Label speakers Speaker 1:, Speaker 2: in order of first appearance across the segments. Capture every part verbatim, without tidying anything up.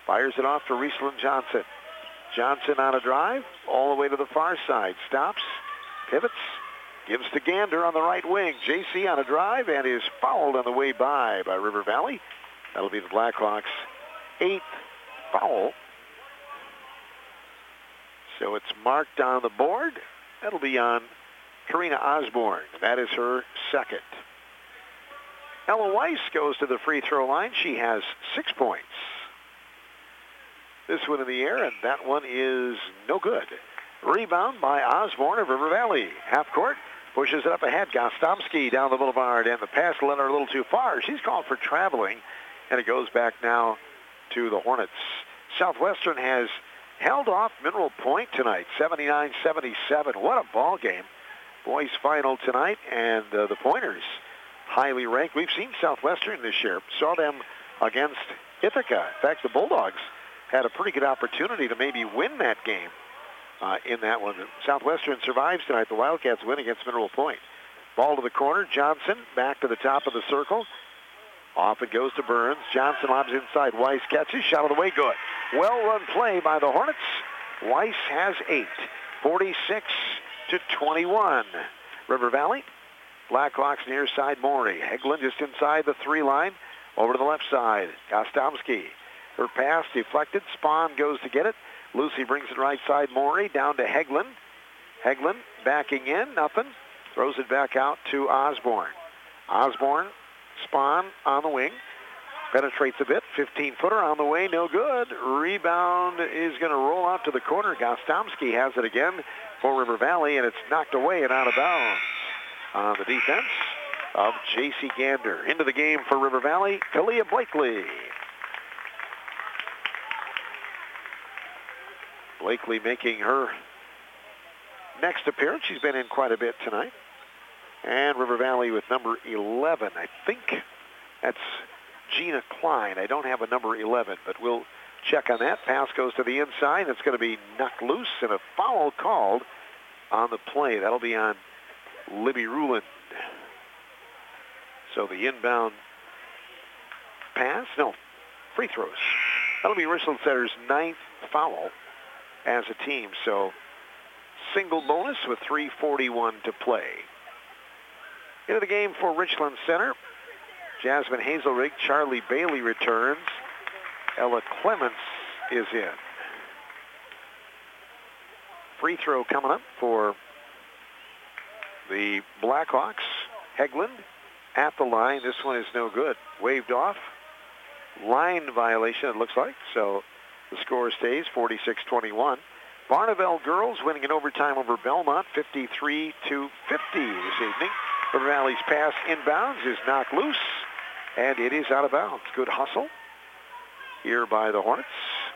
Speaker 1: Fires it off to Riesland Johnson. Johnson on a drive, all the way to the far side. Stops, pivots, gives to Gander on the right wing. J C on a drive and is fouled on the way by by River Valley. That'll be the Blackhawks' eighth foul. So it's marked on the board. That'll be on Karina Osborne. That is her second. Ella Weiss goes to the free throw line. She has six points. This one in the air, and that one is no good. Rebound by Osborne of River Valley. Half court, pushes it up ahead. Gostomski down the boulevard, and the pass led her a little too far. She's called for traveling, and it goes back now to the Hornets. Southwestern has held off Mineral Point tonight, seventy-nine seventy-seven. What a ball game. Boys final tonight, and uh, the Pointers highly ranked. We've seen Southwestern this year. Saw them against Ithaca. In fact, the Bulldogs had a pretty good opportunity to maybe win that game uh, in that one. Southwestern survives tonight. The Wildcats win against Mineral Point. Ball to the corner. Johnson back to the top of the circle. Off it goes to Burns. Johnson lobs inside. Weiss catches. Shot of the way. Good. Well-run play by the Hornets. Weiss has eight. forty-six to twenty-one. River Valley. Blackhawks near side Morey. Hegland just inside the three line. Over to the left side. Gostomski. Her pass deflected. Spahn goes to get it. Lucy brings it right side. Morey down to Hegland. Hegland backing in. Nothing. Throws it back out to Osborne. Osborne. Spahn on the wing. Penetrates a bit. fifteen-footer on the way. No good. Rebound is going to roll out to the corner. Gostomski has it again for River Valley, and it's knocked away and out of bounds on the defense of J C Gander. Into the game for River Valley, Kalia Blakely. Blakely making her next appearance. She's been in quite a bit tonight. And River Valley with number eleven. I think that's Gina Klein. I don't have a number eleven, but we'll check on that. Pass goes to the inside. It's going to be knocked loose and a foul called on the play. That'll be on Libby Ruland. So the inbound pass, no, free throws. That'll be Richland Center's ninth foul as a team. So single bonus with three forty-one to play. Into the game for Richland Center. Jasmine Hazelrig, Charlie Bailey returns. Ella Clements is in. Free throw coming up for the Blackhawks. Hegland at the line. This one is no good. Waved off. Line violation, it looks like. So the score stays forty-six twenty-one. Barneveld girls winning in overtime over Belmont, fifty-three to fifty this evening. River Valley's pass inbounds is knocked loose, and it is out of bounds. Good hustle here by the Hornets.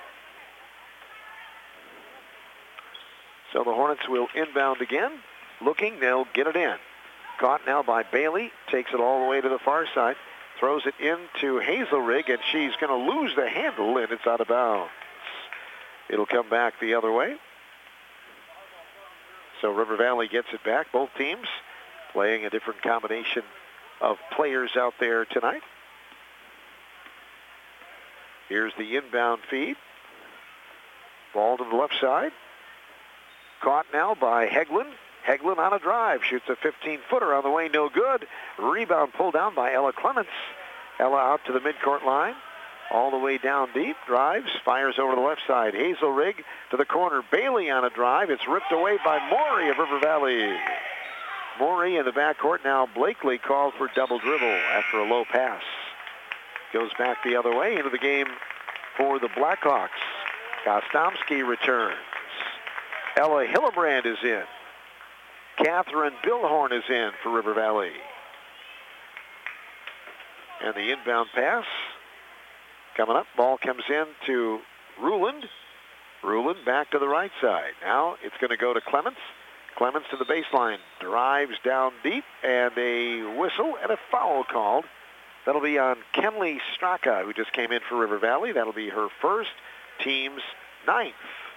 Speaker 1: So the Hornets will inbound again. Looking, they'll get it in. Caught now by Bailey. Takes it all the way to the far side. Throws it into Hazelrig, and she's going to lose the handle, and it's out of bounds. It'll come back the other way. So River Valley gets it back. Both teams playing a different combination of players out there tonight. Here's the inbound feed. Ball to the left side. Caught now by Hegland. Hegland on a drive. Shoots a fifteen-footer on the way. No good. Rebound pulled down by Ella Clements. Ella out to the midcourt line. All the way down deep. Drives. Fires over the left side. Hazelrig to the corner. Bailey on a drive. It's ripped away by Morey of River Valley. Morey in the backcourt. Now Blakely called for double dribble after a low pass. Goes back the other way into the game for the Blackhawks. Gostomski returns. Ella Hillebrand is in. Catherine Billhorn is in for River Valley. And the inbound pass coming up. Ball comes in to Ruland. Ruland back to the right side. Now it's going to go to Clements. Clements to the baseline. Drives down deep, and a whistle and a foul called. That'll be on Kenley Straka, who just came in for River Valley. That'll be her first, team's ninth.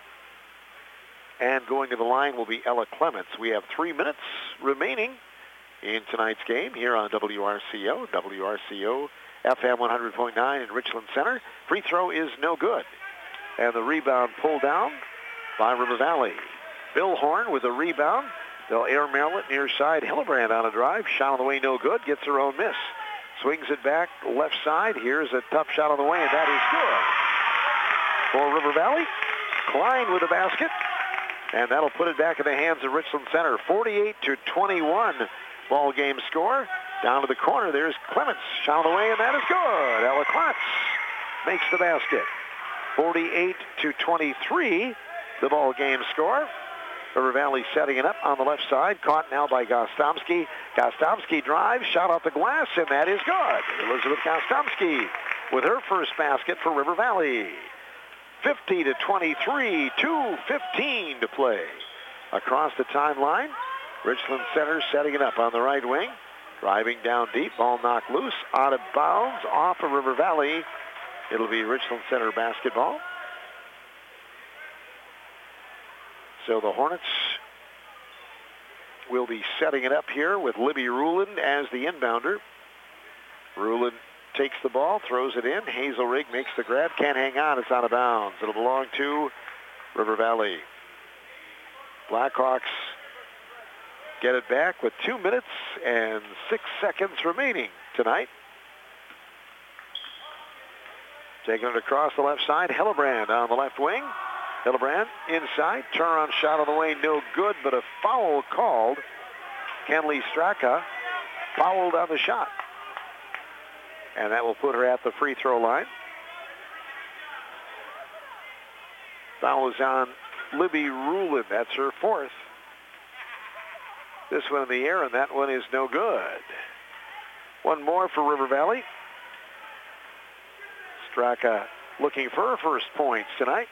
Speaker 1: And going to the line will be Ella Clements. We have three minutes remaining in tonight's game here on W R C O. W R C O F M one hundred point nine in Richland Center. Free throw is no good. And the rebound pulled down by River Valley. Bill Horn with a rebound. They'll airmail it near side. Hillebrand on a drive. Shot on the way, no good. Gets her own miss. Swings it back left side. Here's a tough shot on the way, and that is good for River Valley. Klein with a basket. And that'll put it back in the hands of Richland Center. forty-eight to twenty-one ball game score. Down to the corner, there's Clements. Shot on the way, and that is good. Ella Klotz makes the basket. forty-eight to twenty-three, the ball game score. River Valley setting it up on the left side. Caught now by Gostomski. Gostomski drives, shot off the glass, and that is good. Elizabeth Gostomski with her first basket for River Valley. fifty to twenty-three, two fifteen to play. Across the timeline, Richland Center setting it up on the right wing. Driving down deep, ball knocked loose, out of bounds, off of River Valley. It'll be Richland Center basketball. So the Hornets will be setting it up here with Libby Ruland as the inbounder. Ruland takes the ball, throws it in. Hazelrig makes the grab, can't hang on, it's out of bounds. It'll belong to River Valley. Blackhawks get it back with two minutes and six seconds remaining tonight. Taking it across the left side, Hillebrand on the left wing. Hillebrand inside, turnaround shot on the way, no good, but a foul called. Kenley Straka fouled on the shot. And that will put her at the free throw line. Foul is on Libby Ruland. That's her fourth. This one in the air, and that one is no good. One more for River Valley. Straka looking for her first points tonight.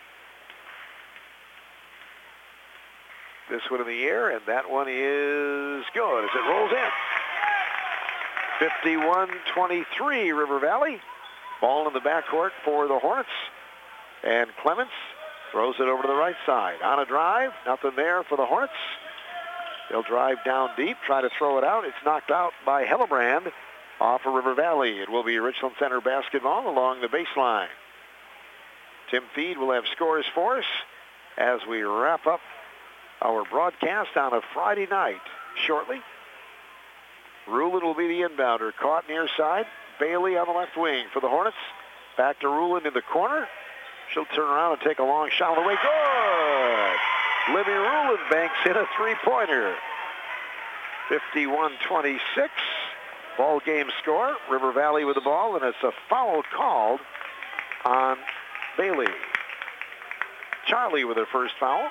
Speaker 1: This one in the air, and that one is good as it rolls in. fifty-one twenty-three, River Valley. Ball in the backcourt for the Hornets. And Clements throws it over to the right side. On a drive, nothing there for the Hornets. They'll drive down deep, try to throw it out. It's knocked out by Hillebrand off of River Valley. It will be Richland Center basketball along the baseline. Tim Feed will have scores for us as we wrap up our broadcast on a Friday night shortly. Ruland will be the inbounder. Caught near side. Bailey on the left wing for the Hornets. Back to Ruland in the corner. She'll turn around and take a long shot on the way. Good! Libby Ruland banks in a three-pointer. fifty-one twenty-six. Ball game score. River Valley with the ball, and it's a foul called on Bailey. Charlie with her first foul.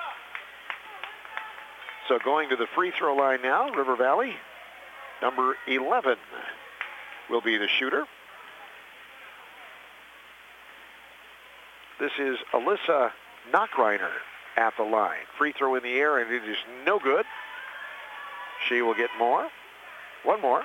Speaker 1: So going to the free throw line now, River Valley. Number eleven will be the shooter. This is Alyssa Knockreiner at the line. Free throw in the air, and it is no good. She will get more. One more.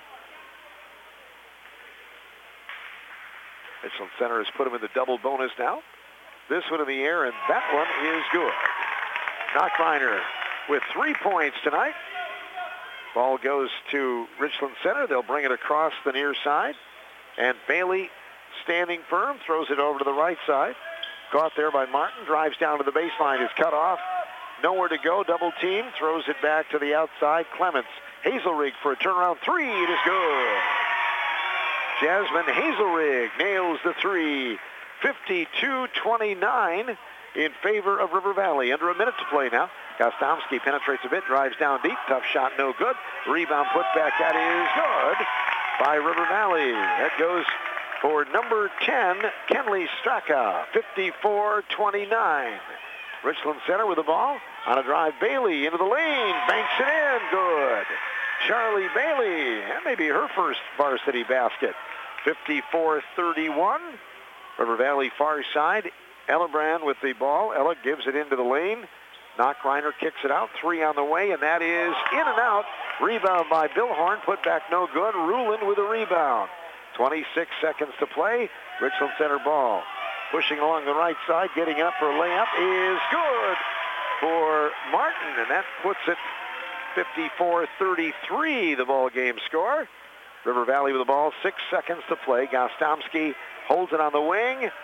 Speaker 1: Richland Center has put him in the double bonus now. This one in the air, and that one is good. Knockreiner with three points tonight. Ball goes to Richland Center. They'll bring it across the near side. And Bailey, standing firm, throws it over to the right side. Caught there by Martin. Drives down to the baseline. Is cut off. Nowhere to go. Double team. Throws it back to the outside. Clements. Hazelrig for a turnaround three. It is good. Jasmine Hazelrig nails the three. fifty-two twenty-nine in favor of River Valley. Under a minute to play now. Gostomski penetrates a bit, drives down deep. Tough shot, no good. Rebound put back, that is good by River Valley. That goes for number ten, Kenley Straka, fifty-four twenty-nine. Richland Center with the ball. On a drive, Bailey into the lane. Banks it in, good. Charlie Bailey, that may be her first varsity basket. fifty-four thirty-one. River Valley far side. Ellebrand with the ball. Ella gives it into the lane. Knockreiner kicks it out. Three on the way, and that is in and out. Rebound by Bill Horn. Put back no good. Ruland with a rebound. twenty-six seconds to play. Richland Center ball. Pushing along the right side. Getting up for a layup is good for Martin, and that puts it fifty-four thirty-three, the ball game score. River Valley with the ball. Six seconds to play. Gostomski holds it on the wing.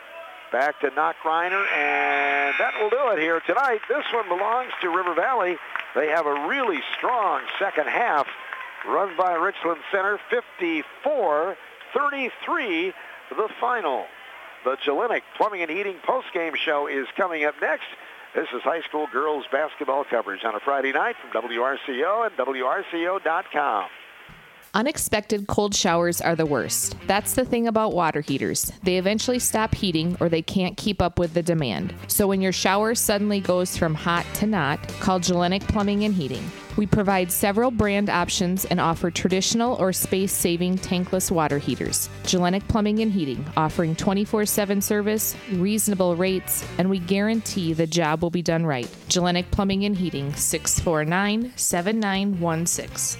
Speaker 1: Back to Knock-Reiner, and that will do it here tonight. This one belongs to River Valley. They have a really strong second half run by Richland Center, fifty-four thirty-three the final. The Jelinek Plumbing and Heating postgame show is coming up next. This is high school girls basketball coverage on a Friday night from W R C O and W R C O dot com.
Speaker 2: Unexpected cold showers are the worst. That's the thing about water heaters. They eventually stop heating or they can't keep up with the demand. So when your shower suddenly goes from hot to not, call Jelinek Plumbing and Heating. We provide several brand options and offer traditional or space-saving tankless water heaters. Jelinek Plumbing and Heating, offering twenty-four seven service, reasonable rates, and we guarantee the job will be done right. Jelinek Plumbing and Heating, six four nine, seven nine one six.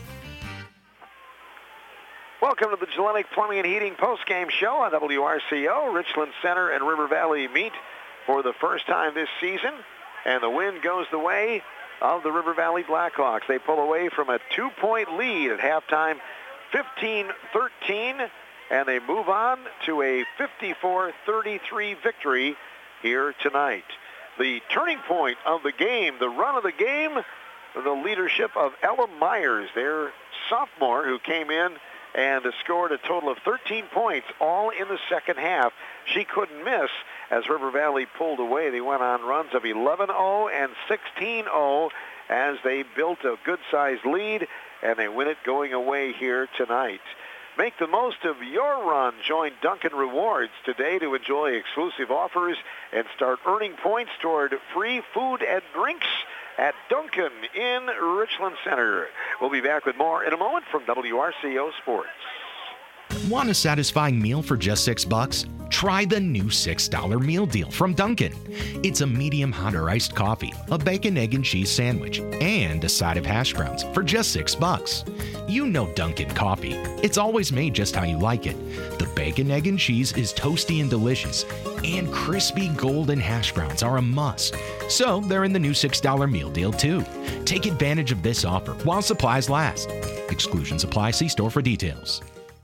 Speaker 1: Welcome to the Jelinek Plumbing and Heating postgame show on W R C O. Richland Center and River Valley meet for the first time this season, and the win goes the way of the River Valley Blackhawks. They pull away from a two-point lead at halftime, fifteen thirteen, and they move on to a fifty-four thirty-three victory here tonight. The turning point of the game, the run of the game, the leadership of Ella Myers, their sophomore, who came in and scored a total of thirteen points, all in the second half. She couldn't miss as River Valley pulled away. They went on runs of eleven oh and sixteen oh as they built a good-sized lead, and they win it going away here tonight. Make the most of your run. Join Dunkin' Rewards today to enjoy exclusive offers and start earning points toward free food and drinks at Dunkin' in Richland Center. We'll be back with more in a moment from W R C O Sports.
Speaker 3: Want a satisfying meal for just six bucks? Try the new six dollar meal deal from Dunkin'. It's a medium hot or iced coffee, a bacon, egg, and cheese sandwich, and a side of hash browns for just six bucks. You know Dunkin' coffee. It's always made just how you like it. The bacon, egg, and cheese is toasty and delicious, and crispy golden hash browns are a must. So they're in the new six dollar meal deal too. Take advantage of this offer while supplies last. Exclusions apply. See store for details.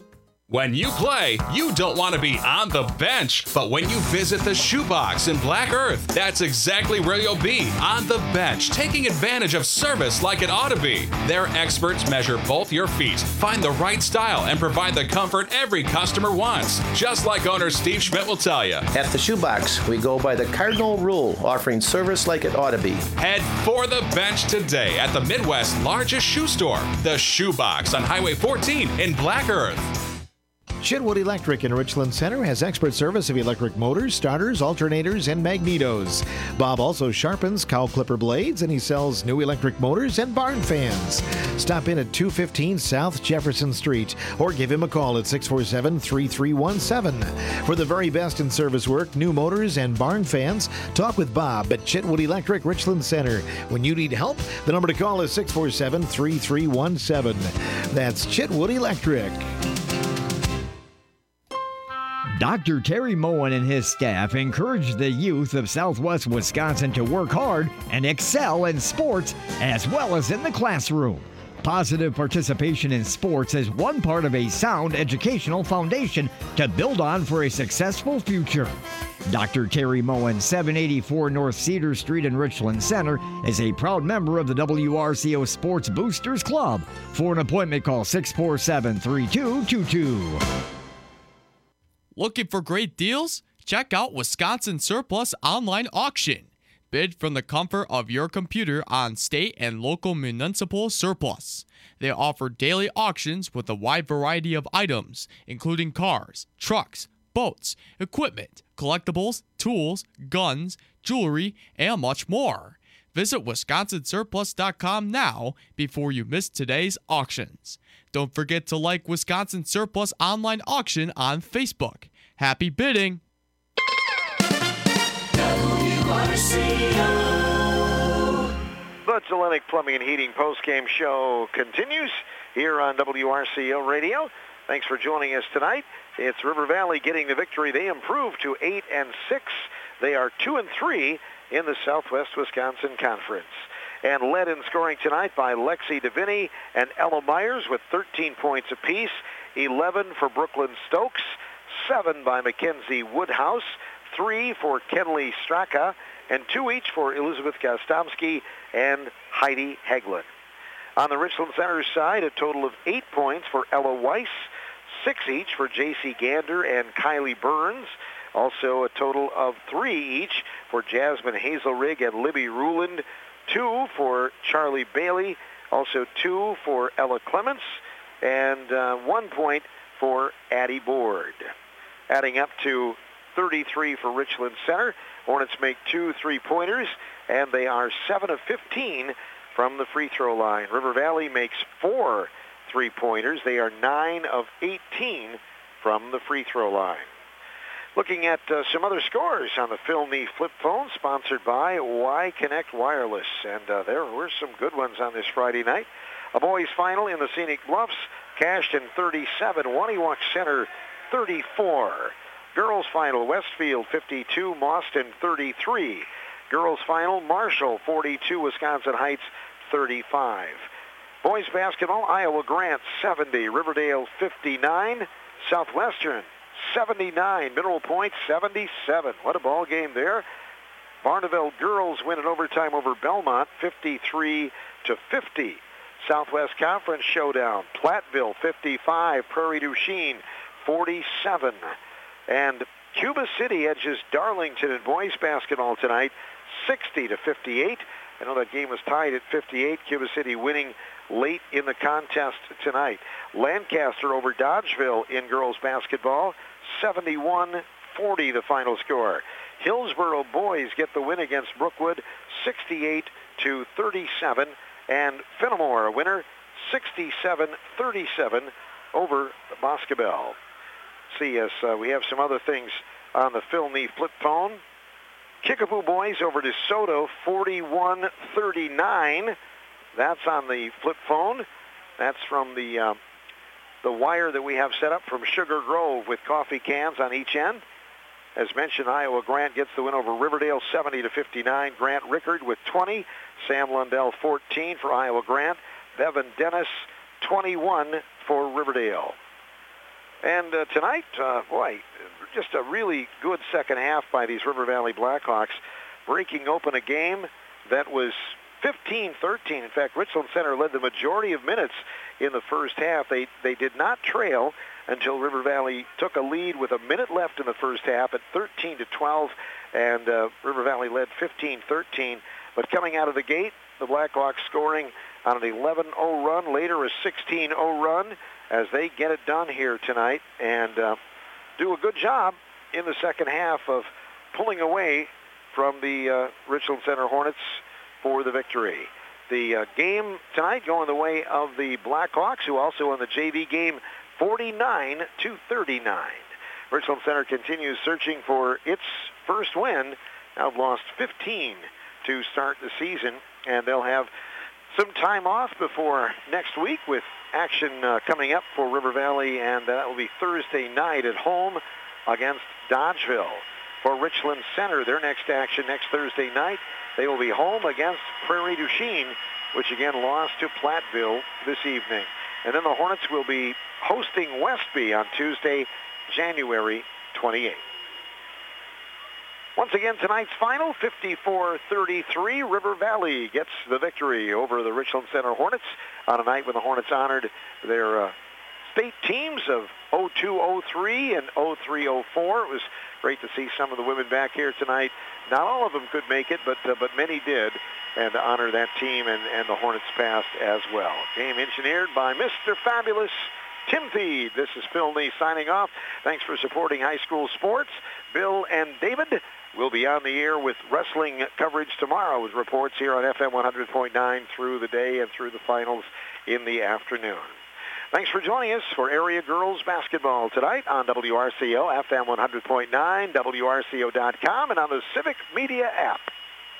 Speaker 4: When you play, you don't want to be on the bench, but when you visit the Shoebox in Black Earth, that's exactly where you'll be, on the bench, taking advantage of service like it ought to be. Their experts measure both your feet, find the right style, and provide the comfort every customer wants, just like owner Steve Schmidt will tell you.
Speaker 5: At the Shoebox, we go by the cardinal rule, offering service like it ought to be.
Speaker 4: Head for the bench today at the Midwest's largest shoe store, the Shoebox on Highway fourteen in Black Earth.
Speaker 6: Chitwood Electric in Richland Center has expert service of electric motors, starters, alternators, and magnetos. Bob also sharpens cow clipper blades, and he sells new electric motors and barn fans. Stop in at two fifteen South Jefferson Street or give him a call at six four seven, three three one seven. For the very best in service work, new motors, and barn fans, talk with Bob at Chitwood Electric Richland Center. When you need help, the number to call is six four seven, three three one seven. That's Chitwood Electric.
Speaker 7: Doctor Terry Moen and his staff encourage the youth of Southwest Wisconsin to work hard and excel in sports as well as in the classroom. Positive participation in sports is one part of a sound educational foundation to build on for a successful future. Doctor Terry Moen, seven eighty-four North Cedar Street in Richland Center, is a proud member of the W R C O Sports Boosters Club. For an appointment, call six four seven, three two two two.
Speaker 8: Looking for great deals? Check out Wisconsin Surplus Online Auction. Bid from the comfort of your computer on state and local municipal surplus. They offer daily auctions with a wide variety of items, including cars, trucks, boats, equipment, collectibles, tools, guns, jewelry, and much more. Visit wisconsin surplus dot com now before you miss today's auctions. Don't forget to like Wisconsin Surplus Online Auction on Facebook. Happy bidding!
Speaker 1: W R C O. The Jelinek Plumbing and Heating postgame show continues here on W R C O Radio. Thanks for joining us tonight. It's River Valley getting the victory. They improved to eight and six. They are two and three in the Southwest Wisconsin Conference. And led in scoring tonight by Lexi DeVinny and Ella Myers with thirteen points apiece, eleven for Brooklyn Stokes, seven by Mackenzie Woodhouse, three for Kenley Straka, and two each for Elizabeth Gostomski and Heidi Hagelin. On the Richland Center side, a total of eight points for Ella Weiss, six each for J C Gander and Kylie Burns. Also a total of three each for Jasmine Hazelrig and Libby Ruland, two for Charlie Bailey, also two for Ella Clements, and uh, one point for Addie Board. Adding up to thirty-three for Richland Center. Hornets make two three-pointers, and they are seven of fifteen from the free throw line. River Valley makes four three-pointers. They are nine of eighteen from the free throw line. Looking at uh, some other scores on the Phil Neef Flip Phone, sponsored by Y Connect Wireless. And uh, there were some good ones on this Friday night. A boys final in the Scenic Bluffs, Cashton thirty-seven, Waniwak Center thirty-four. Girls final, Westfield fifty-two, Mauston thirty-three. Girls final, Marshall forty-two, Wisconsin Heights thirty-five. Boys basketball, Iowa Grant seventy, Riverdale fifty-nine, Southwestern seventy-nine, Mineral Point seventy-seven. What a ball game there. Barneville girls win in overtime over Belmont fifty-three to fifty. Southwest Conference showdown, Platteville fifty-five, Prairie du Chien forty-seven. And Cuba City edges Darlington in boys basketball tonight sixty to fifty-eight. I know that game was tied at fifty-eight. Cuba City winning late in the contest tonight. Lancaster over Dodgeville in girls basketball, seventy-one forty the final score. Hillsborough boys get the win against Brookwood, sixty-eight to thirty-seven. And Fenimore, a winner, sixty-seven thirty-seven over Boscobel. See, yes, uh, we have some other things on the Phil Neef Flip Phone. Kickapoo boys over DeSoto, forty-one thirty-nine. That's on the flip phone. That's from the uh, the wire that we have set up from Sugar Grove with coffee cans on each end. As mentioned, Iowa Grant gets the win over Riverdale, seventy to fifty-nine. Grant Rickard with twenty. Sam Lundell, fourteen for Iowa Grant. Bevan Dennis, twenty-one for Riverdale. And uh, tonight, uh, boy, just a really good second half by these River Valley Blackhawks, breaking open a game that was fifteen thirteen. In fact, Richland Center led the majority of minutes in the first half. They they did not trail until River Valley took a lead with a minute left in the first half at thirteen to twelve, and uh, River Valley led fifteen thirteen. But coming out of the gate, the Blackhawks scoring on an eleven oh run, later a sixteen oh run, as they get it done here tonight and uh, do a good job in the second half of pulling away from the uh, Richland Center Hornets for the victory. The uh, game tonight going the way of the Blackhawks, who also won the J V game forty-nine to thirty-nine. Richland Center continues searching for its first win. Now lost fifteen to start the season, and they'll have some time off before next week with action uh, coming up for River Valley, and that will be Thursday night at home against Dodgeville. For Richland Center, their next action next Thursday night, they will be home against Prairie du Chien, which again lost to Platteville this evening. And then the Hornets will be hosting Westby on Tuesday, January twenty-eighth. Once again, tonight's final, fifty-four thirty-three. River Valley gets the victory over the Richland Center Hornets on a night when the Hornets honored their uh, state teams of oh two oh three and oh three oh four. It was great to see some of the women back here tonight. Not all of them could make it, but uh, but many did, and to honor that team and, and the Hornets past as well. Game engineered by Mister Fabulous Tim Thied. This is Phil Neef signing off. Thanks for supporting high school sports. Bill and David will be on the air with wrestling coverage tomorrow with reports here on F M one hundred point nine through the day and through the finals in the afternoon. Thanks for joining us for Area Girls Basketball tonight on W R C O, F M one hundred point nine, W R C O dot com, and on the Civic Media app.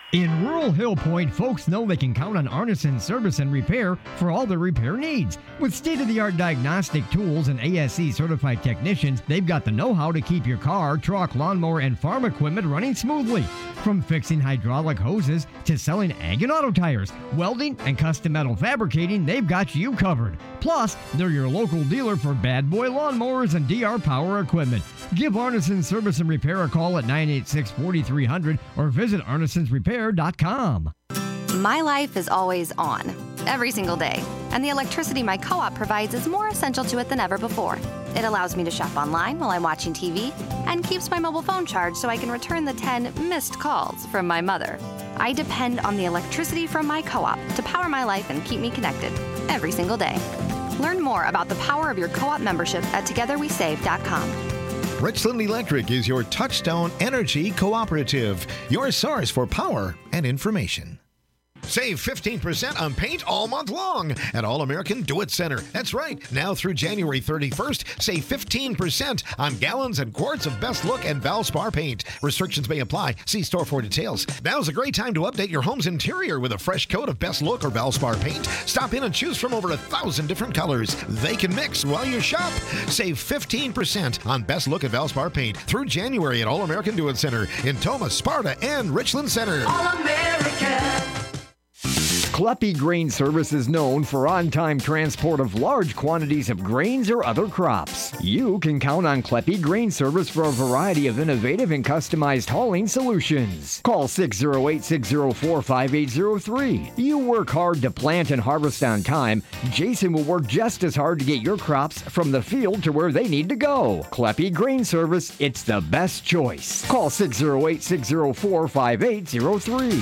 Speaker 7: In rural Hill Point, folks know they can count on Arneson Service and Repair for all their repair needs. With state-of-the-art diagnostic tools and A S C-certified technicians, they've got the know-how to keep your car, truck, lawnmower, and farm equipment running smoothly. From fixing hydraulic hoses to selling ag and auto tires, welding, and custom metal fabricating, they've got you covered. Plus, they're your local dealer for Bad Boy lawnmowers and D R power equipment. Give Arneson Service and Repair a call at nine eight six, four three zero zero or visit arnesons repair dot com.
Speaker 9: My life is always on, every single day, and the electricity my co-op provides is more essential to it than ever before. It allows me to shop online while I'm watching T V and keeps my mobile phone charged so I can return the ten missed calls from my mother. I depend on the electricity from my co-op to power my life and keep me connected every single day. Learn more about the power of your co-op membership at together we save dot com.
Speaker 6: Richland Electric is your touchstone energy cooperative, your source for power and information. Save fifteen percent on paint all month long at All American Do-It Center. That's right. Now through January thirty-first, save fifteen percent on gallons and quarts of Best Look and Valspar paint. Restrictions may apply. See store for details. Now's a great time to update your home's interior with a fresh coat of Best Look or Valspar paint. Stop in and choose from over a thousand different colors. They can mix while you shop. Save fifteen percent on Best Look and Valspar paint through January at All American Do-It Center in Thomas, Sparta, and Richland Center.
Speaker 10: All American.
Speaker 7: Kleppe Grain Service is known for on-time transport of large quantities of grains or other crops. You can count on Kleppe Grain Service for a variety of innovative and customized hauling solutions. Call six oh eight, six oh four, five eight oh three. You work hard to plant and harvest on time. Jason will work just as hard to get your crops from the field to where they need to go. Kleppe Grain Service, it's the best choice. Call six oh eight, six oh four, five eight oh three.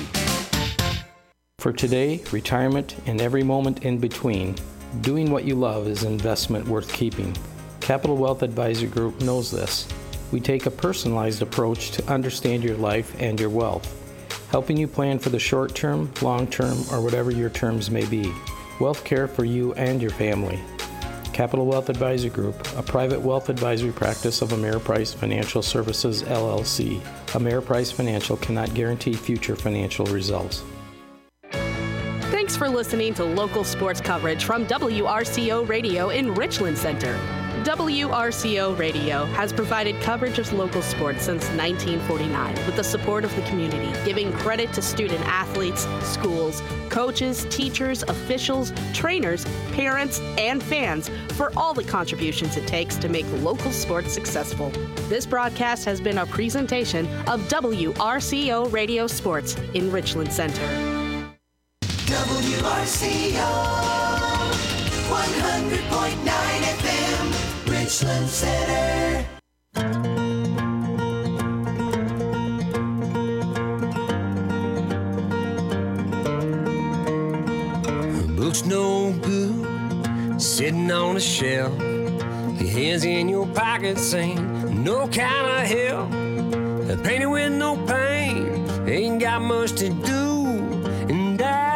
Speaker 11: For today, retirement, and every moment in between, doing what you love is an investment worth keeping. Capital Wealth Advisory Group knows this. We take a personalized approach to understand your life and your wealth, helping you plan for the short term, long term, or whatever your terms may be. Wealth care for you and your family. Capital Wealth Advisory Group, a private wealth advisory practice of Ameriprise Financial Services, L L C. Ameriprise Financial cannot guarantee future financial results.
Speaker 12: Thanks for listening to local sports coverage from W R C O Radio in Richland Center. W R C O Radio has provided coverage of local sports since nineteen forty-nine with the support of the community, giving credit to student athletes, schools, coaches, teachers, officials, trainers, parents, and fans for all the contributions it takes to make local sports successful. This broadcast has been a presentation of W R C O Radio Sports in Richland Center.
Speaker 10: W R C O one hundred point nine F M, Richland Center.
Speaker 13: Books no good, sitting on a shelf. Your hands in your pockets saying no kind of help. Painted with no paint, ain't got much to do. And I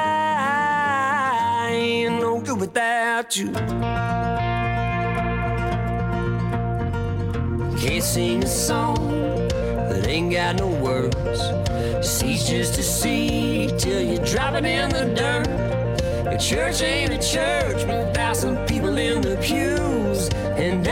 Speaker 13: ain't no good without you. Can't sing a song that ain't got no words. See's just a seed till you drop it in the dirt. A church ain't a church without some people in the pews. And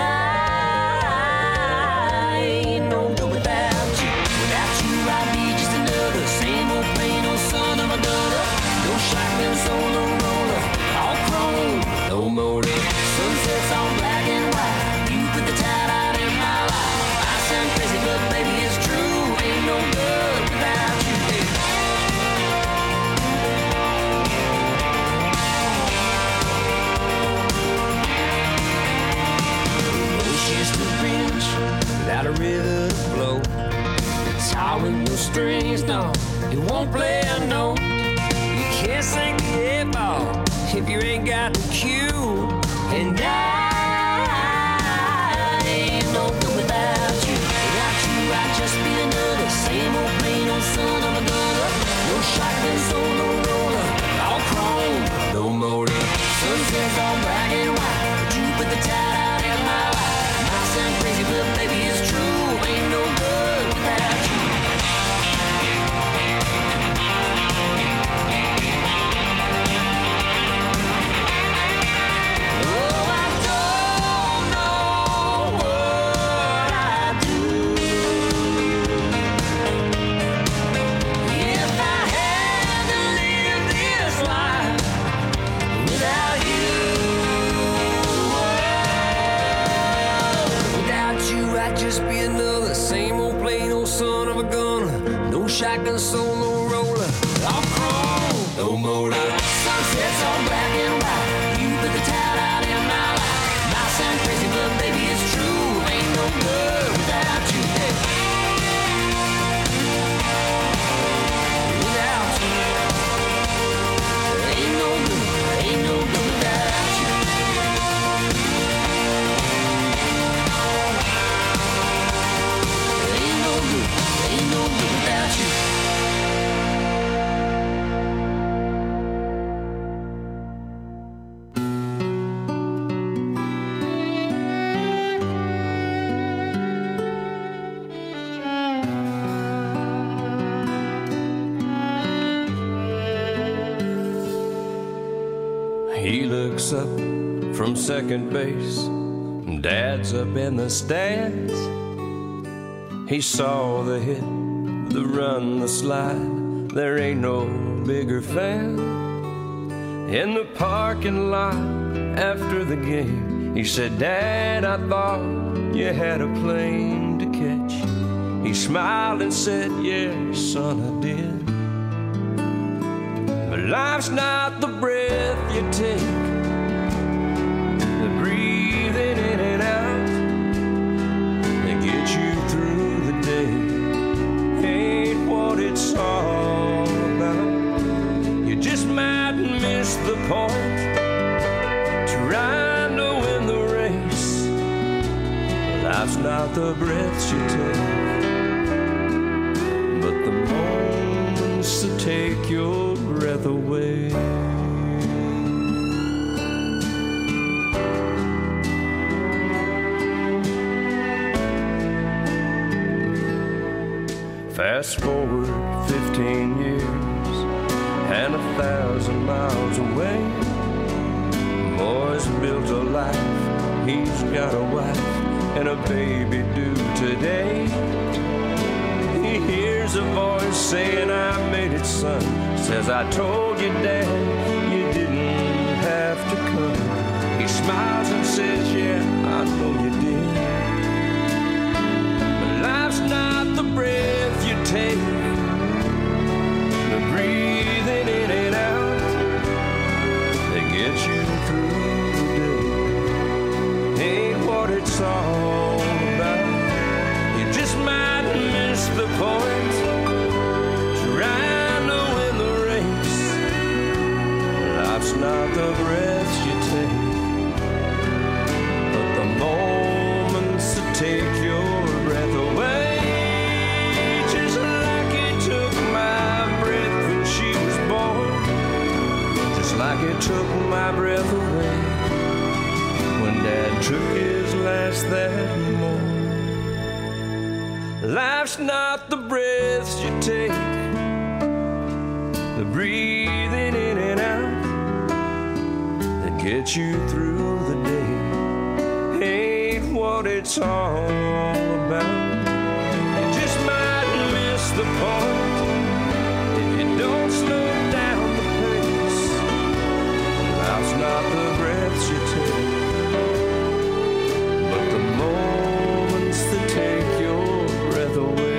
Speaker 13: I ain't no good without you. Without you I'd be just another same old plain old son of a gunner. No shotgun solo roller, all chrome, no motor. Sunsets all black and white. You put the tide out in my life. I sound crazy, but baby it's true. Ain't no good without you. Just a bench without a river to flow. It's all with no strings, no, it won't play a note. You can't sing the hip hop if you ain't got the cue. And I ain't no good without you. Without you, I'd just be another same old plain old son of a gunner. No shotgun solo roller, all chrome, no motor. Sunsets all black and white, but you put the tide out in my life. I'm crazy, but baby, it's true. Ain't no good without you. gonna, no shotgun solo roller. I'll crawl, no motor. Sunsets all black and white. You put the towel out in my life. Might sound crazy, but baby it's true. Ain't no good without you. Hey. Without you, ain't no good, ain't no good without you. Ain't no good, ain't no good without you.
Speaker 14: He looks up from second base. Dad's up in the stands. He saw the hit, the run, the slide. There ain't no bigger fan. In the parking lot after the game, he said, Dad, I thought you had a plane to catch. He smiled and said, yeah, son, I did. But life's not the breath you take, the breathing in and out that get you through the day. Ain't what it's all about. You just might miss the point, trying to win the race. Life's not the breaths you take, but the moments that take your breath away. Fast forward fifteen years and a thousand miles away. Boy's built a life, he's got a wife and a baby due today. He hears a voice saying, I made it, son. Says, I told you, Dad, you didn't have to come. He smiles and says, yeah, I know you did. But life's not the breath you take, the breathing in and out that gets you through the day. Ain't what it's all about. You just might miss the point, trying to win the race. Life's not the breaths you take, but the moments that take your breath away. Just like it took my breath when she was born, just like it took my breath away when Dad took his last that morning. Life's not the breaths you take, the breathing in and out that gets you through the day. Ain't what it's all about. You just might miss the point if you don't slow down the pace. Life's not the breaths you take, but the moments that take your breath away.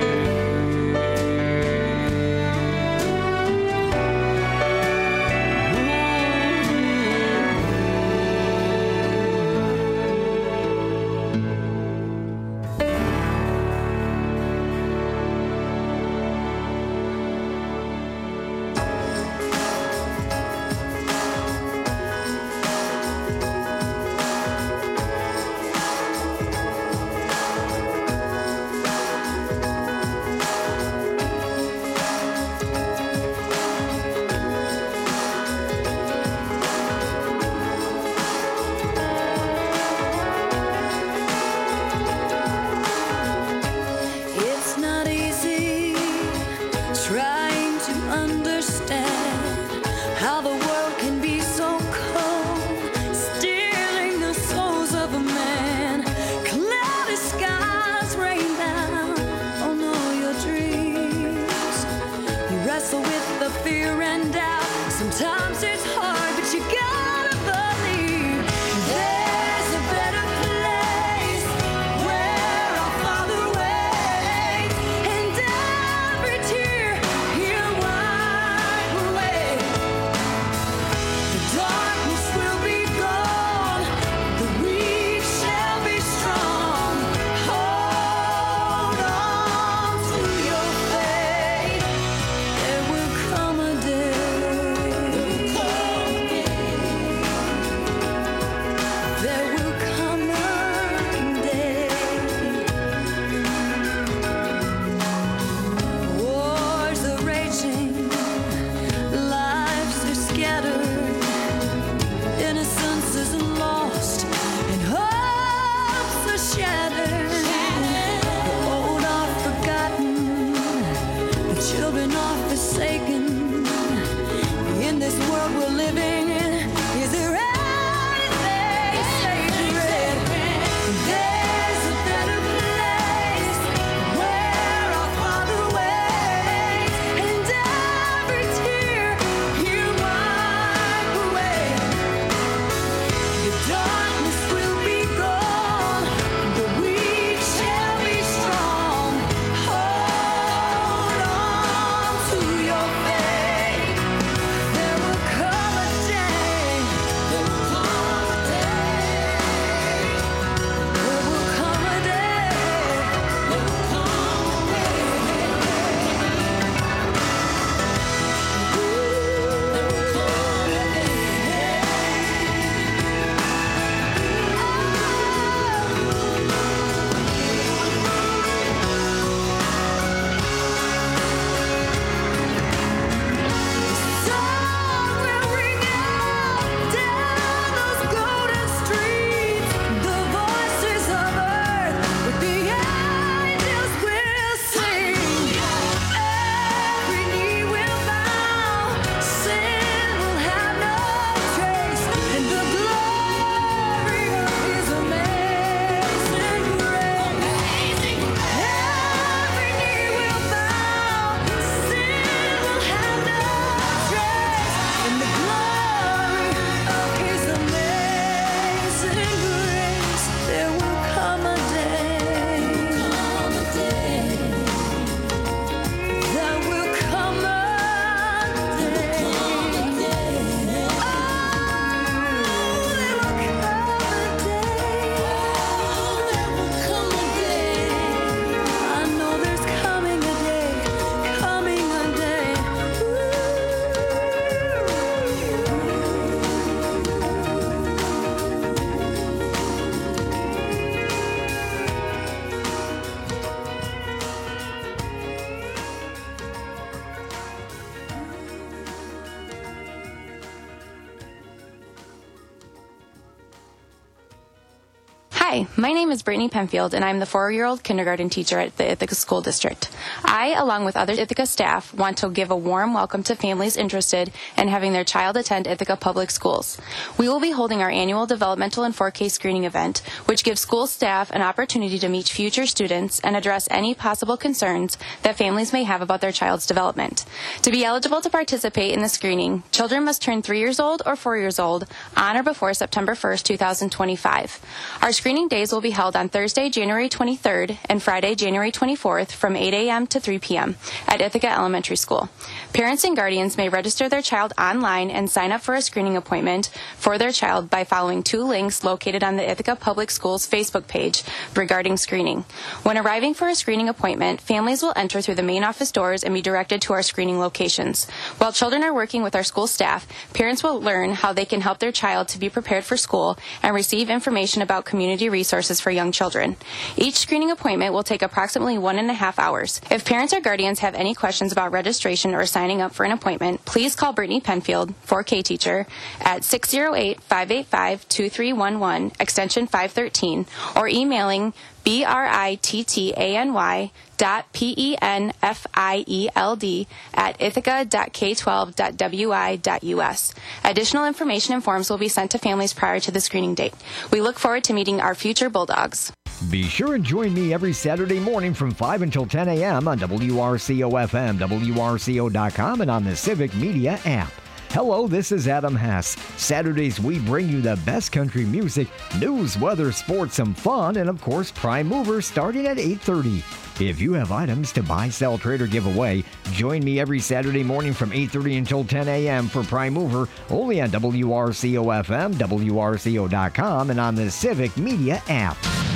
Speaker 15: Hi, my name is Brittany Penfield, and I'm the four-year-old kindergarten teacher at the Ithaca School District. I, along with other Ithaca staff, want to give a warm welcome to families interested in having their child attend Ithaca Public Schools. We will be holding our annual developmental and four K screening event, which gives school staff an opportunity to meet future students and address any possible concerns that families may have about their child's development. To be eligible to participate in the screening, children must turn three years old or four years old on or before September first, two thousand twenty-five. Our screening days will be held on Thursday, January twenty-third and Friday, January twenty-fourth from eight a.m. to three p.m. at Ithaca Elementary School. Parents and guardians may register their child online and sign up for a screening appointment for their child by following two links located on the Ithaca Public Schools Facebook page regarding screening. When arriving for a screening appointment, families will enter through the main office doors and be directed to our screening locations. While children are working with our school staff, parents will learn how they can help their child to be prepared for school and receive information about community resources for young children. Each screening appointment will take approximately one and a half hours. If parents or guardians have any questions about registration or signing up for an appointment, please call Brittany Penfield, four K teacher, at six oh eight, five eight five, two three one one, extension five thirteen, or emailing B R I T T A N Y dot P E N F I E L D at ithaca dot k twelve dot w i dot u s. Additional information and forms will be sent to families prior to the screening date. We look forward to meeting our future Bulldogs.
Speaker 7: Be sure and join me every Saturday morning from five until ten a.m. on W R C O F M, W R C O dot com, and on the Civic Media app. Hello, this is Adam Hess. Saturdays, we bring you the best country music, news, weather, sports, some fun, and of course, Prime Mover starting at eight thirty. If you have items to buy, sell, trade, or give away, join me every Saturday morning from eight thirty until ten a.m. for Prime Mover, only on W R C O F M, W R C O dot com, and on the Civic Media app.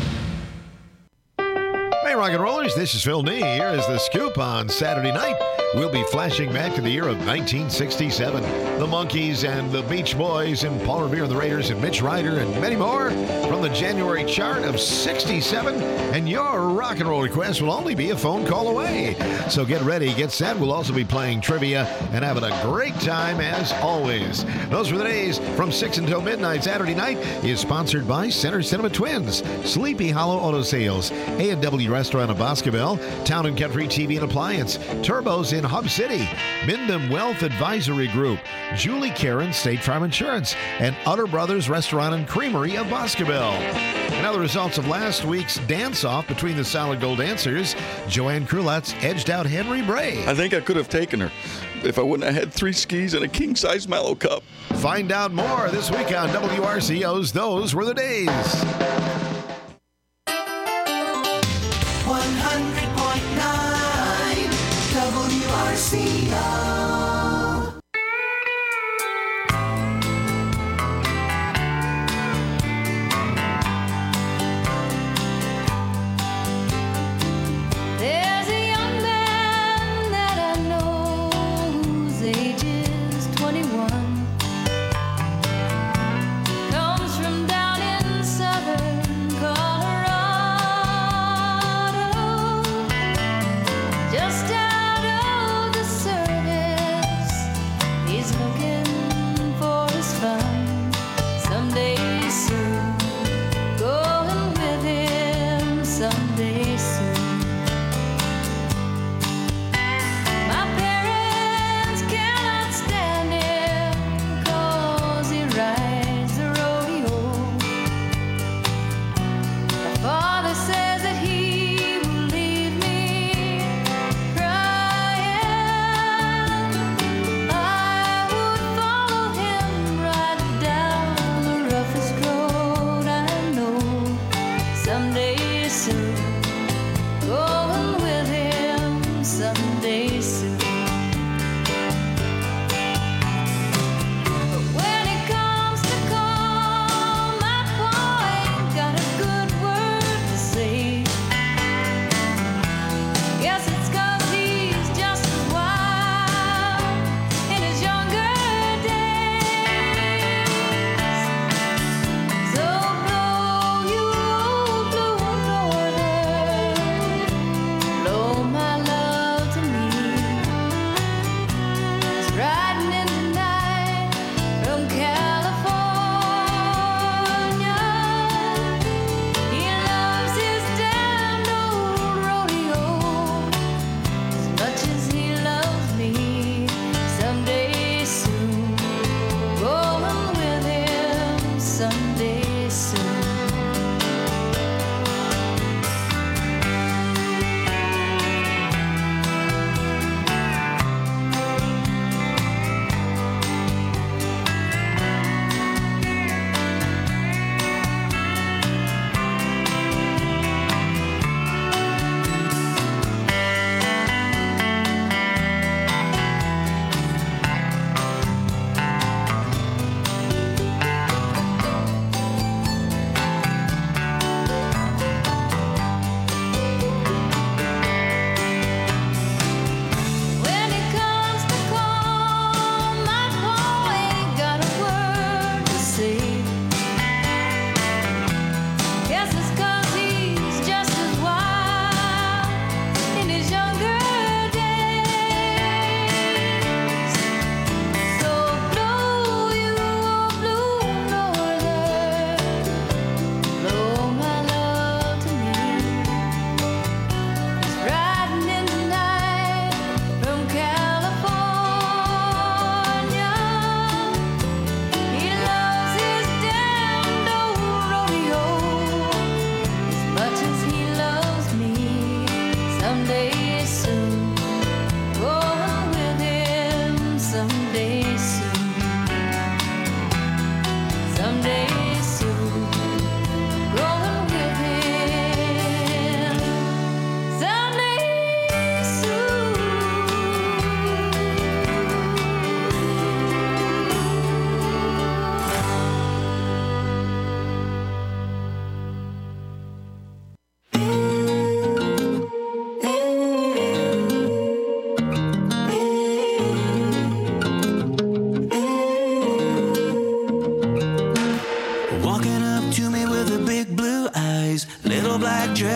Speaker 6: Hey, rock and rollers, this is Phil Nee. Here is the scoop on Saturday night. We'll be flashing back to the year of nineteen sixty-seven. The Monkees and the Beach Boys and Paul Revere and the Raiders and Mitch Ryder and many more from the January chart of sixty-seven. And your rock and roll request will only be a phone call away. So get ready, get set. We'll also be playing trivia and having a great time as always. Those were the days from six until midnight. Saturday night is sponsored by Center Cinema Twins, Sleepy Hollow Auto Sales, A and W Restaurant of Boscoville, Town and Country T V and Appliance, Turbos in Hub City, Mindham Wealth Advisory Group, Julie Karen State Farm Insurance, and Utter Brothers Restaurant and Creamery of Boscoville. And now the results of last week's dance-off between the Solid Gold dancers. Joanne Krulats edged out Henry Bray.
Speaker 16: I think I could have taken her if I wouldn't have had three skis and a king-size Mallow Cup.
Speaker 6: Find out more this week on W R C O's Those Were the Days.
Speaker 10: one hundred point nine W R C O.
Speaker 17: There's a young man that I know whose age is twenty-one. Comes from down in southern Colorado. Just out of the service.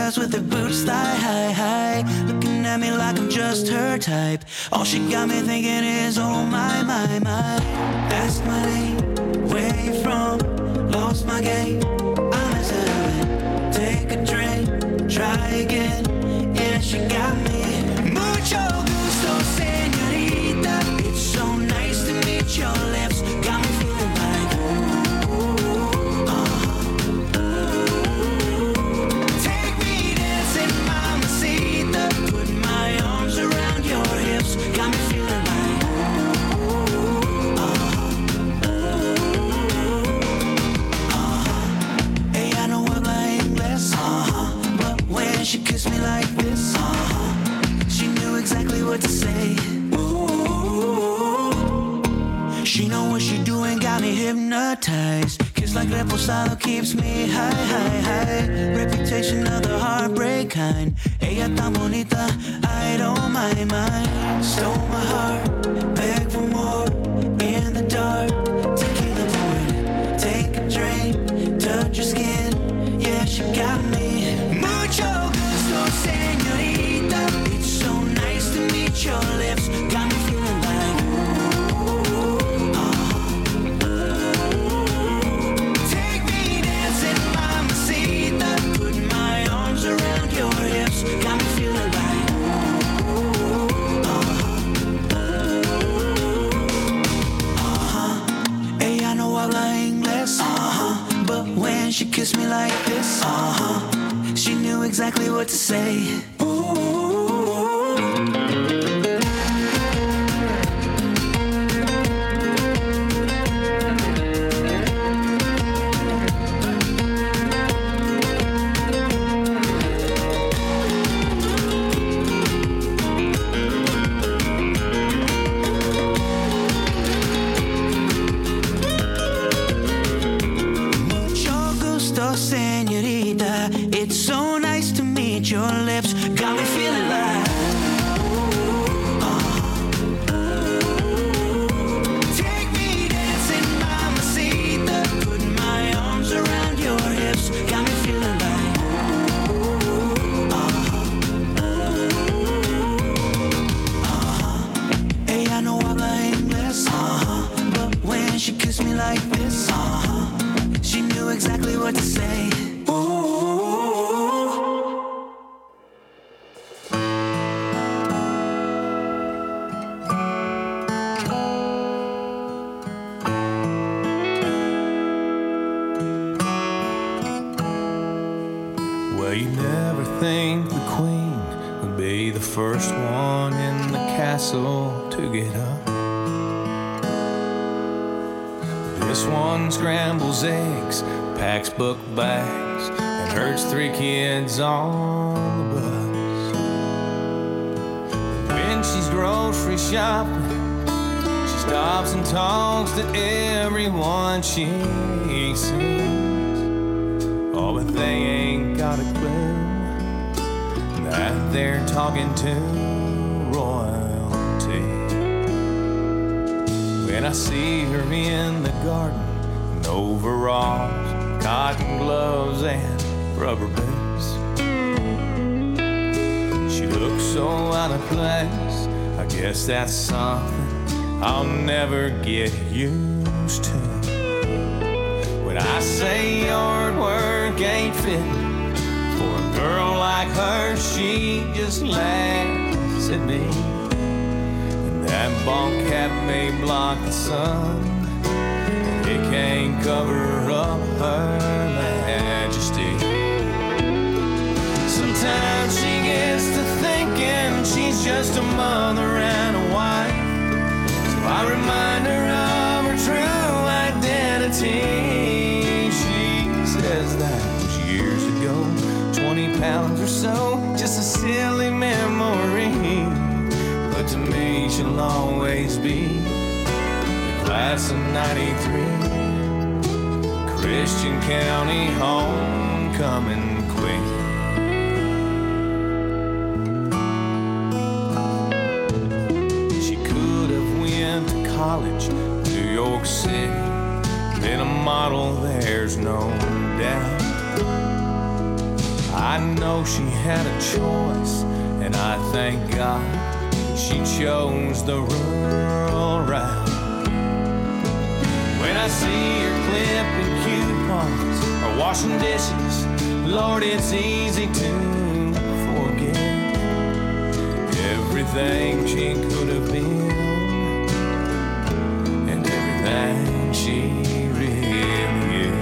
Speaker 10: dress with her boots thigh high, high, looking at me like I'm just her type. All she got me thinking is, oh my, my, my. Ask my name, where you from? Lost my game, I'm hesitant. Take a drink, try again. Yeah, she got me. Mucho gusto, señorita. It's so nice to meet your lips. Got me feeling like ooh, uh-huh. Take me dancing, mamacita. Put my arms around your hips. Got me feeling like ooh, uh-huh. Uh-huh. Hey, I know habla inglés, uh-huh. But when she kissed me like this, uh-huh, she knew exactly what to say. Ooh, she know what she doing, got me hypnotized. Kiss like reposado keeps me high, high, high. Reputation of the heartbreak kind. Ella tan bonita, I don't mind, mind. Stole my heart, beg for more. In the dark, tequila poured. Take a drink, touch your skin. Yeah, she got me. Mucho gusto, señorita. It's so nice to meet your lips. Got me feeling like ooh, uh-huh. Take me dancing, mamacita. Put my arms around your hips. Got me feeling like ooh, uh-huh. Uh-huh. Ella no habla inglés, uh-huh. But when she kissed me like this, uh-huh, she knew exactly what to say. Mucho gusto, señorita. It's so nice to meet your lips. Got me feeling like uh-huh. Take me dancing, mamacita. Put my arms around your hips. Got me feeling like uh-huh. Uh-huh. Ella no habla inglés, uh-huh. But when she kissed me like this, uh-huh, she knew exactly what to say.
Speaker 18: Well, you never think the queen would be the first one in the castle to get up. This one scrambles eggs, packs book bags, and herds three kids on the bus. When she's grocery shopping, she stops and talks to everyone she sees. Oh, but they ain't got a clue that they're talking to royalty. When I see her in the garden in overalls, cotton gloves, and rubber boots, she looks so out of place. I guess that's something I'll never get used to. When I say yard work ain't fit for a girl like her, she just laughs at me. And that ball cap may block the sun, and it can't cover up her majesty. Sometimes she gets to thinking she's just a mother and a wife, so I remind her of her true identity. Says that was years ago, twenty pounds or so, just a silly memory. But to me, she'll always be the class of ninety-three, Christian County homecoming queen. She could have went to college, New York City, been a model, there's no doubt. I know she had a choice, and I thank God she chose the rural route. When I see her clipping coupons or washing dishes, Lord, it's easy to forget everything she could have been and everything she really is.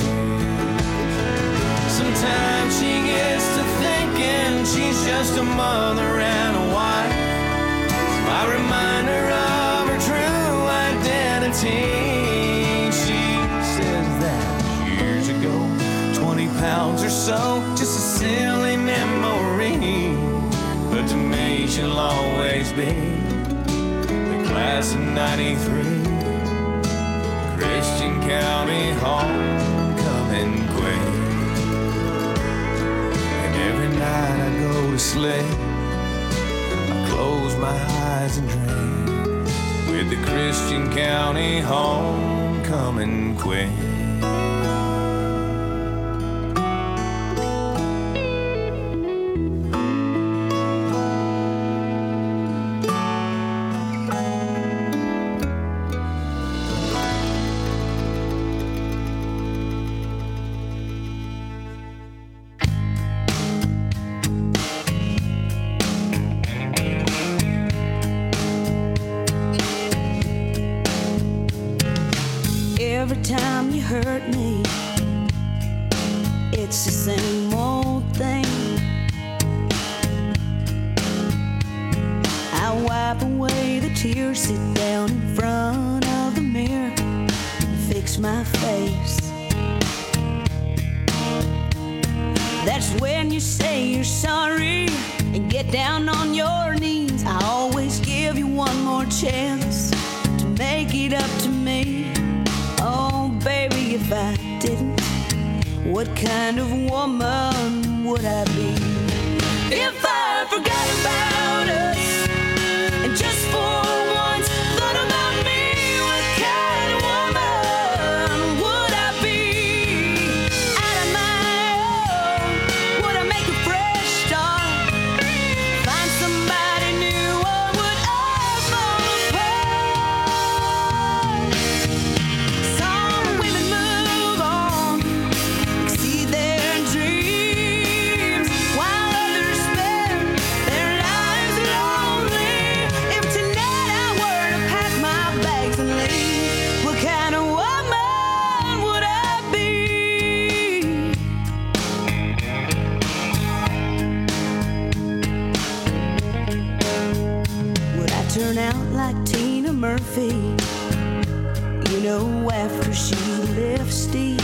Speaker 18: Sometimes she gets to thinking she's just a mother and a wife. I remind her of her true identity. She says that years ago, twenty pounds or so, just a silly memory. But to me, she'll always be the class of ninety-three, Christian County homecoming queen. And every night I go to sleep, close my eyes and dream with the Christian County homecoming queen.
Speaker 17: Every time you hurt me, it's the same old thing. I wipe away the tears, sit down in front of the mirror, and fix my face. That's when you say you're sorry and get down on your knees. I always give you one more chance to make it up to me. Oh, baby, if I didn't, what kind of woman would I be? If I forgot about us and just for once thought about me, what kind of woman would I be? Out of my own, would I make a fresh start? Find somebody new, or would I fall apart? Some women move on, exceed their dreams, while others spend their lives lonely. If tonight I were to pack my bags and leave, what kind of woman would I be? Would I turn out like Tina Murphy? You know, after she left Steve,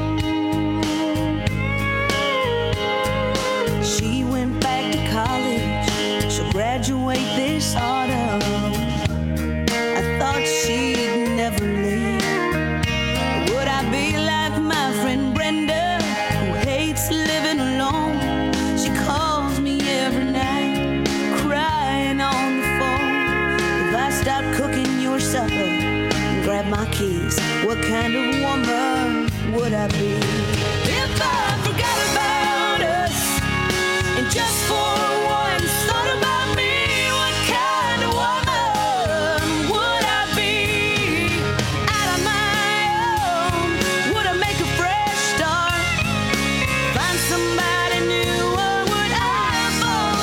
Speaker 17: she went back to college. She'll graduate this autumn. I thought she'd never leave. Would I be like my friend Brenda, who hates living alone? She calls me every night, crying on the phone. If I stop cooking your supper and grab my keys, what kind of woman would I be? If I forgot about us and just for once thought about me, what kind of woman would I be? Out of my own, would I make a fresh start? Find somebody new, or would I fall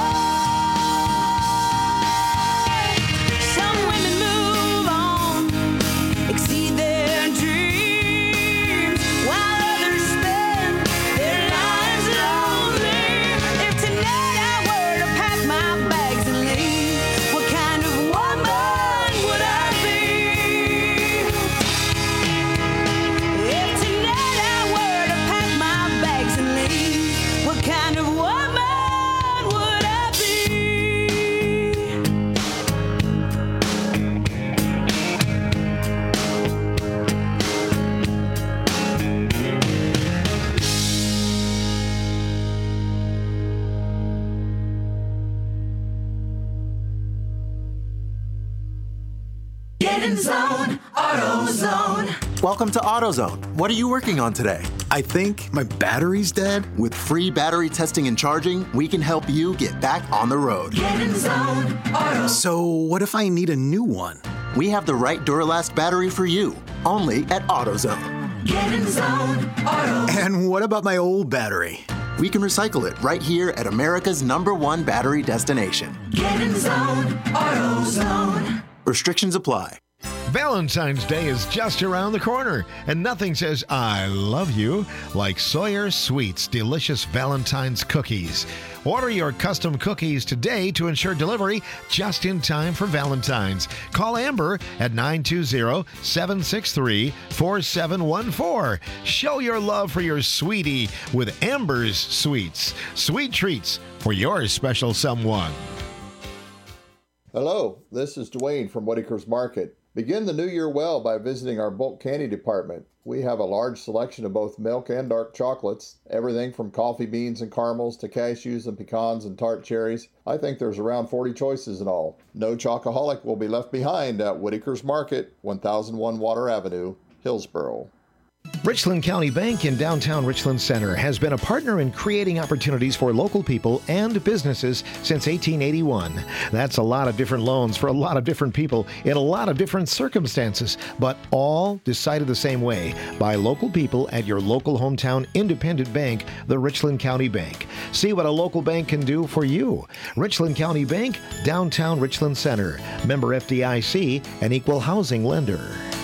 Speaker 17: apart? Some women move on, exceed their dreams, while others spend their lives lonely. If tonight I were to pack my bags and leave, what kind of woman would I be? If tonight I were to pack my bags and leave, what kind of woman would I be?
Speaker 19: Get in zone, AutoZone.
Speaker 20: Welcome to AutoZone. What are you working on today?
Speaker 19: I think my battery's dead. With free battery testing and charging, we can help you get back on the road.
Speaker 13: Get in zone, Auto.
Speaker 19: So what if I need a new one? We have the right Duralast battery for you, only at AutoZone.
Speaker 13: Get in zone, Auto.
Speaker 19: And what about my old battery? We can recycle it right here at America's number one battery destination.
Speaker 13: Get in zone, AutoZone.
Speaker 19: Restrictions apply.
Speaker 6: Valentine's Day is just around the corner, and nothing says I love you like Sawyer Sweets delicious Valentine's cookies. Order your custom cookies today to ensure delivery just in time for Valentine's. Call Amber at nine two zero, seven six three, four seven one four. Show your love for your sweetie with Amber's Sweets. Sweet treats for your special someone.
Speaker 20: Hello, this is Dwayne from Whitaker's Market. Begin the new year well by visiting our bulk candy department. We have a large selection of both milk and dark chocolates, everything from coffee beans and caramels to cashews and pecans and tart cherries. I think there's around forty choices in all. No chocoholic will be left behind at Whitaker's Market, one thousand one Water Avenue, Hillsboro.
Speaker 6: Richland County Bank in downtown Richland Center has been a partner in creating opportunities for local people and businesses since eighteen eighty-one. That's a lot of different loans for a lot of different people in a lot of different circumstances, but all decided the same way by local people at your local hometown independent bank, the Richland County Bank. See what a local bank can do for you. Richland County Bank, downtown Richland Center. Member F D I C, an equal housing lender.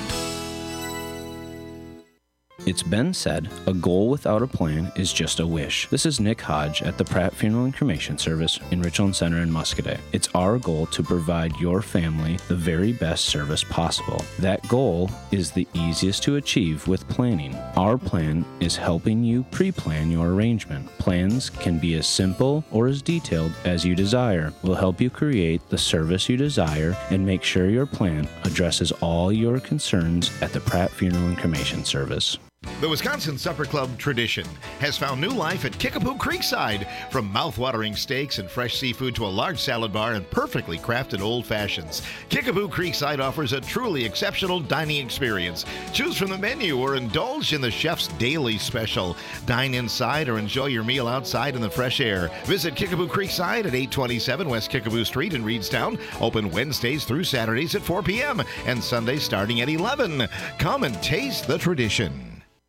Speaker 21: It's been said, a goal without a plan is just a wish. This is Nick Hodge at the Pratt Funeral and Cremation Service in Richland Center in Muscoda. It's our goal to provide your family the very best service possible. That goal is the easiest to achieve with planning. Our plan is helping you pre-plan your arrangement. Plans can be as simple or as detailed as you desire. We'll help you create the service you desire and make sure your plan addresses all your concerns at the Pratt Funeral and Cremation Service.
Speaker 6: The Wisconsin Supper Club tradition has found new life at Kickapoo Creekside. From mouth-watering steaks and fresh seafood to a large salad bar and perfectly crafted old fashions, Kickapoo Creekside offers a truly exceptional dining experience. Choose from the menu or indulge in the chef's daily special. Dine inside or enjoy your meal outside in the fresh air. Visit Kickapoo Creekside at eight twenty-seven West Kickapoo Street in Reedstown. Open Wednesdays through Saturdays at four p.m. and Sundays starting at eleven. Come and taste the tradition.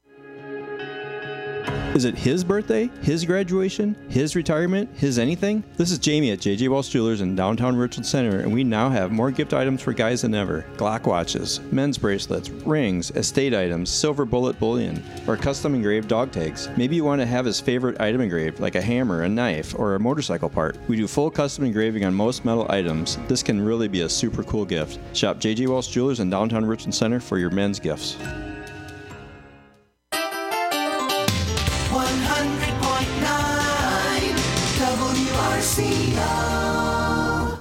Speaker 22: Is it his birthday, his graduation, his retirement, his anything? This is Jamie at J J Walsh Jewelers in downtown Richland Center, and we now have more gift items for guys than ever. Glock watches, men's bracelets, rings, estate items, silver bullet bullion, or custom engraved dog tags. Maybe you want to have his favorite item engraved, like a hammer, a knife, or a motorcycle part. We do full custom engraving on most metal items. This can really be a super cool gift. Shop J J Walsh Jewelers in downtown Richland Center for your men's gifts.
Speaker 13: one hundred point nine W R C O.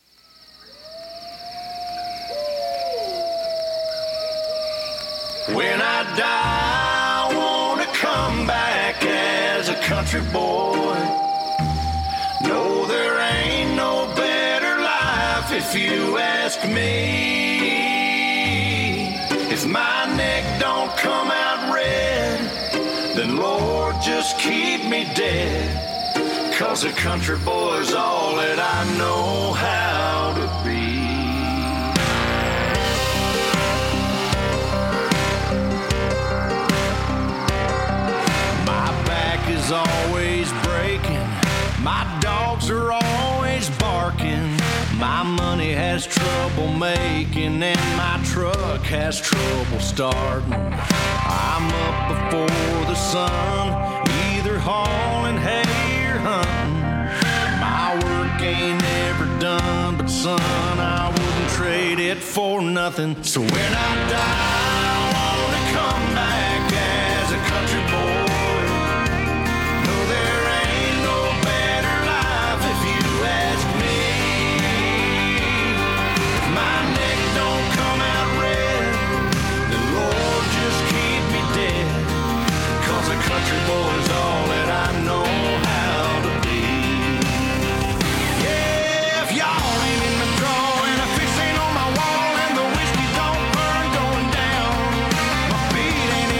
Speaker 10: When I die, I wanna come back as a country boy. No, there ain't no better life if you ask me. If my neck don't come out red, then Lord, just keep me dead. 'Cause a country boy's all that I know how to be. My back is always breaking, my dogs are always barking, my money has trouble making, and my truck has trouble starting. I'm up before the sun, either hauling hay or hunting. My work ain't ever done, but son, I wouldn't trade it for nothing. So when I die, I wanna come back as a country boy. No, there ain't no better life if you ask me. If my neck don't come out red, then Lord, just keep me dead. 'Cause a country boy's all that I know how to be. Yeah, if y'all ain't in the draw and a fish ain't on my wall and the whiskey don't burn going down, my feet ain't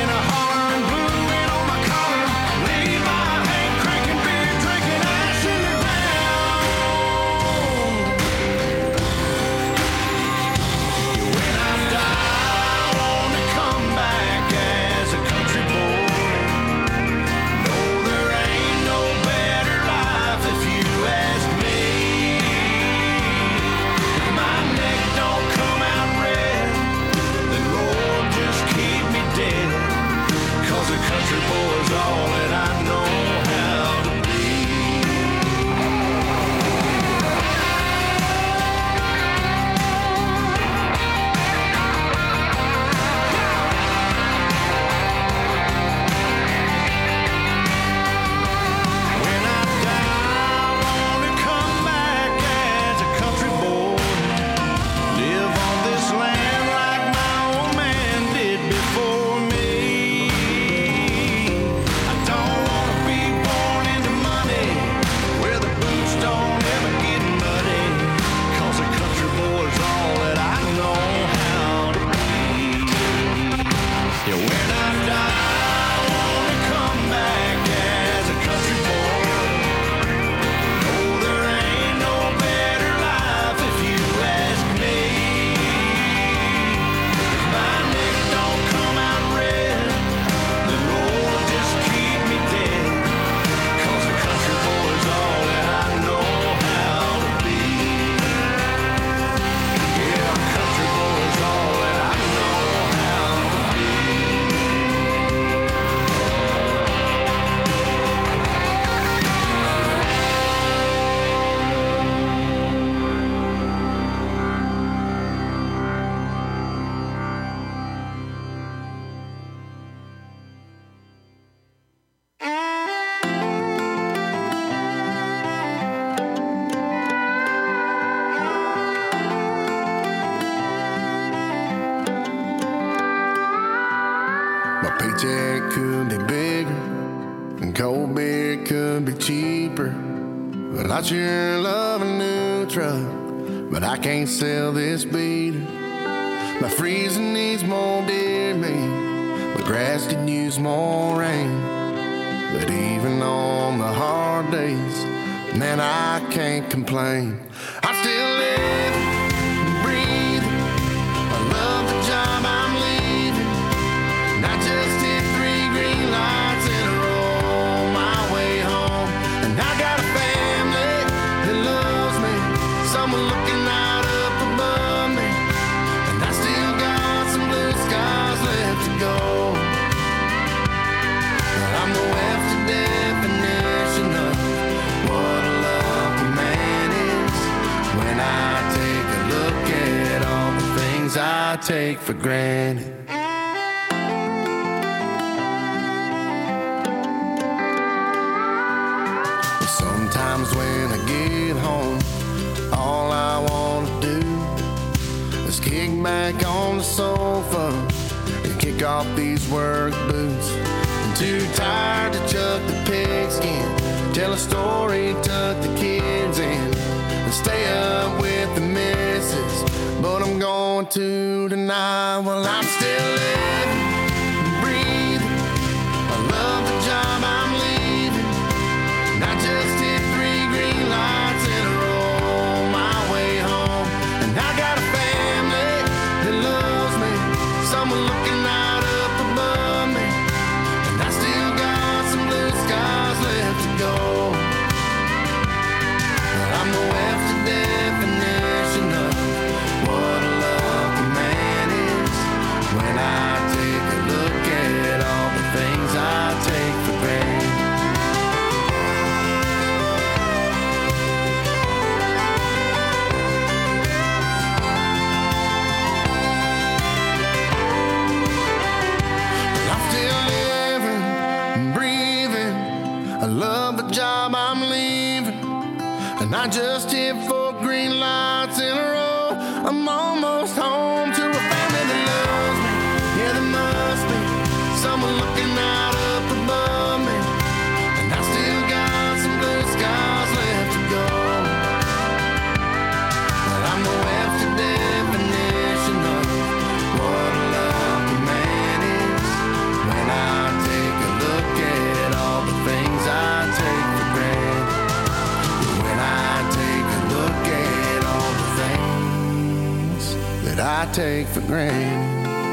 Speaker 2: My paycheck could be bigger, and cold beer could be cheaper. Well, I sure love a new truck, but I can't sell this beater. My freezer needs more deer meat, but grass could use more rain. But even on the hard days, man, I can't complain. I still live and breathe. I love the job I'm leaving. And I just hit three green lights in a row on my way home. And I got a family that loves me, someone looking out up above me. And I still got some blue skies left to go. But I'm the Webster definition of what a lucky man is. When I take a look at all the things I take for granted. Sometimes when I get home, all I want to do is kick back on the sofa and kick off these work boots. I'm too tired to chuck the pigskin, tell a story, tuck the kids in, and stay up with the missus. But I'm going to tonight. Well, I'm still living and breathing. I love the job I'm leaving. And I just hit three green lights in a row on my way home. And I got a family that loves me, someone looking out up above me. And I still got some blue skies left to go. But I'm the Webster definition of what a lucky man is. When I take a look at all the things I take for granted. I'm still living and breathing. I love the job I'm leaving. And I just hit four green lights in a row. I'm almost home to a family that loves me. Yeah, there must be someone looking out up above me. And I still got some blue skies left to go. But I'm the Webster definition of what a lucky man is. When I take a look at all the things I take for granted. When I take a look at all the things that I take for granted.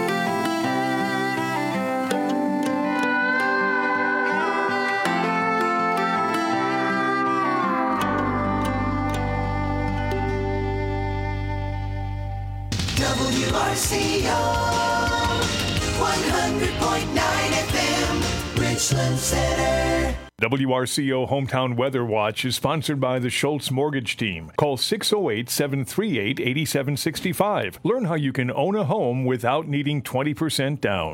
Speaker 10: W R C O one hundred point nine F M, Richland Center.
Speaker 3: W R C O Hometown Weather Watch is sponsored by the Schultz Mortgage Team. Call six oh eight, seven three eight, eight seven six five. Learn how you can own a home without needing twenty percent down.